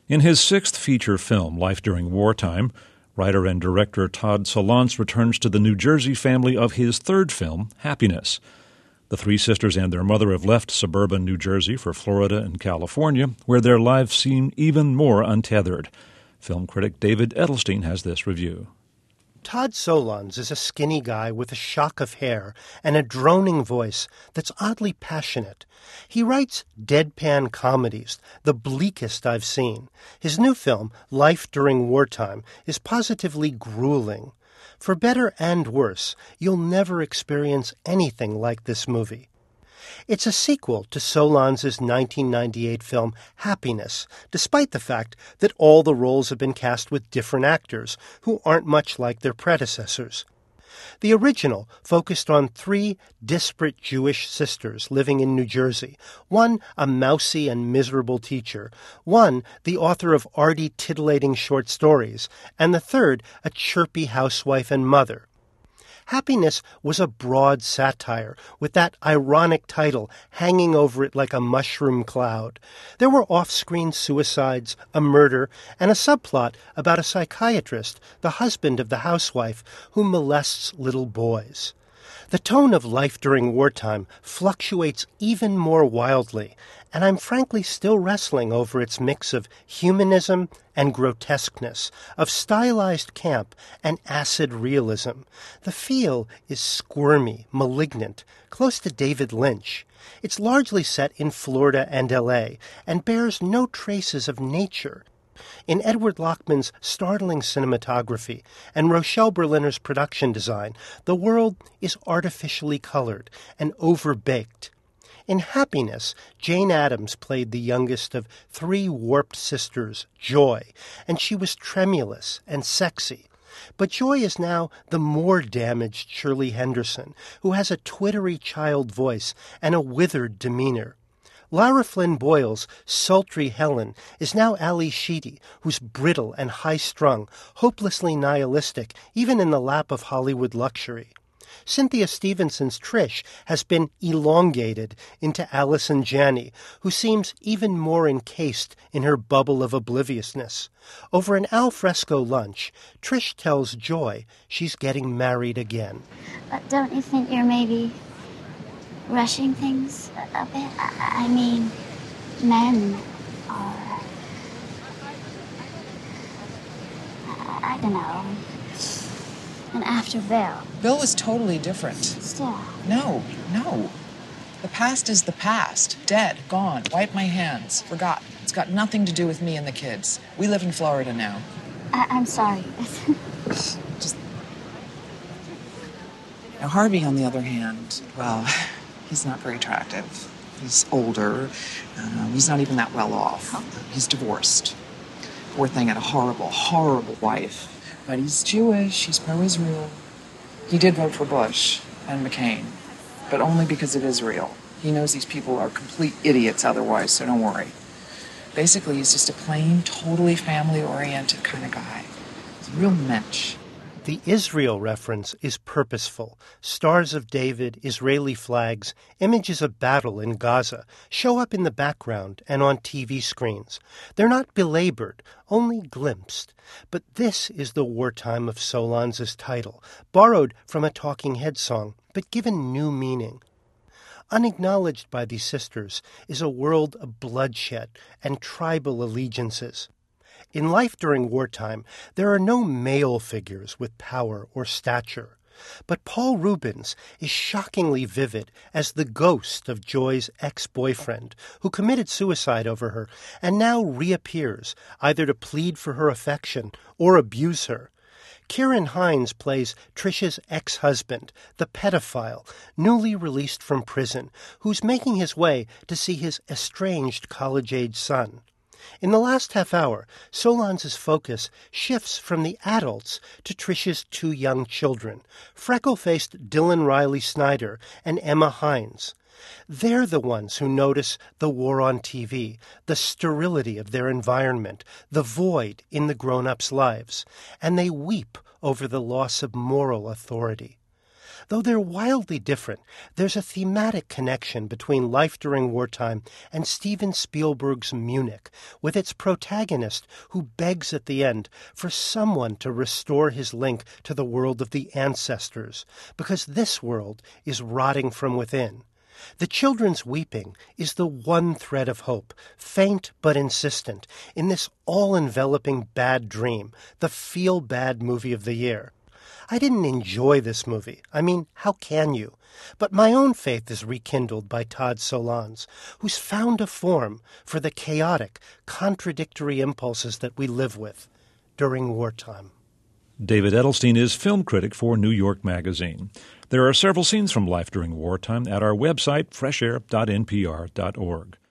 In his sixth feature film, Life During Wartime, writer and director Todd Solondz returns to the New Jersey family of his third film, Happiness. The three sisters and their mother have left suburban New Jersey for Florida and California, where their lives seem even more untethered. Film critic David Edelstein has this review. Todd Solondz is a skinny guy with a shock of hair and a droning voice that's oddly passionate. He writes deadpan comedies, the bleakest I've seen. His new film, Life During Wartime, is positively grueling. For better and worse, you'll never experience anything like this movie. It's a sequel to Solondz's 1998 film Happiness, despite the fact that all the roles have been cast with different actors who aren't much like their predecessors. The original focused on three disparate Jewish sisters living in New Jersey, one a mousy and miserable teacher, one the author of arty, titillating short stories, and the third a chirpy housewife and mother. Happiness was a broad satire, with that ironic title hanging over it like a mushroom cloud. There were off-screen suicides, a murder, and a subplot about a psychiatrist, the husband of the housewife, who molests little boys. The tone of Life During Wartime fluctuates even more wildly, and I'm frankly still wrestling over its mix of humanism and grotesqueness, of stylized camp and acid realism. The feel is squirmy, malignant, close to David Lynch. It's largely set in Florida and L.A., and bears no traces of nature. In Edward Lockman's startling cinematography and Rochelle Berliner's production design, the world is artificially colored and overbaked. In Happiness, Jane Addams played the youngest of three warped sisters, Joy, and she was tremulous and sexy. But Joy is now the more damaged Shirley Henderson, who has a twittery child voice and a withered demeanor. Lara Flynn Boyle's sultry Helen is now Ali Sheedy, who's brittle and high-strung, hopelessly nihilistic, even in the lap of Hollywood luxury. Cynthia Stevenson's Trish has been elongated into Allison Janney, who seems even more encased in her bubble of obliviousness. Over an al fresco lunch, Trish tells Joy she's getting married again. But don't you think you're maybe rushing things a bit? I mean, men are... I don't know. And after Bill. Bill was totally different. Still. No. The past is the past. Dead, gone, wiped my hands, forgotten. It's got nothing to do with me and the kids. We live in Florida now. I'm sorry. Now, Harvey, on the other hand, well, he's not very attractive. He's older. He's not even that well off. He's divorced. Poor thing, had a horrible, horrible wife. But he's Jewish, he's pro-Israel. He did vote for Bush and McCain, but only because of Israel. He knows these people are complete idiots otherwise, so don't worry. Basically, he's just a plain, totally family-oriented kind of guy. He's a real mensch. The Israel reference is purposeful. Stars of David, Israeli flags, images of battle in Gaza show up in the background and on TV screens. They're not belabored, only glimpsed. But this is the wartime of Solondz's title, borrowed from a Talking Heads song, but given new meaning. Unacknowledged by these sisters is a world of bloodshed and tribal allegiances. In Life During Wartime, there are no male figures with power or stature, but Paul Reubens is shockingly vivid as the ghost of Joy's ex-boyfriend, who committed suicide over her and now reappears, either to plead for her affection or abuse her. Kieran Hines plays Trish's ex-husband, the pedophile, newly released from prison, who's making his way to see his estranged college-age son. In the last half hour, Solondz's focus shifts from the adults to Trish's two young children, freckle-faced Dylan Riley Snyder and Emma Hines. They're the ones who notice the war on TV, the sterility of their environment, the void in the grown-ups' lives, and they weep over the loss of moral authority. Though they're wildly different, there's a thematic connection between Life During Wartime and Steven Spielberg's Munich, with its protagonist who begs at the end for someone to restore his link to the world of the ancestors, because this world is rotting from within. The children's weeping is the one thread of hope, faint but insistent, in this all-enveloping bad dream, the feel-bad movie of the year. I didn't enjoy this movie. I mean, how can you? But my own faith is rekindled by Todd Solondz, who's found a form for the chaotic, contradictory impulses that we live with during wartime. David Edelstein is film critic for New York Magazine. There are several scenes from Life During Wartime at our website, freshair.npr.org.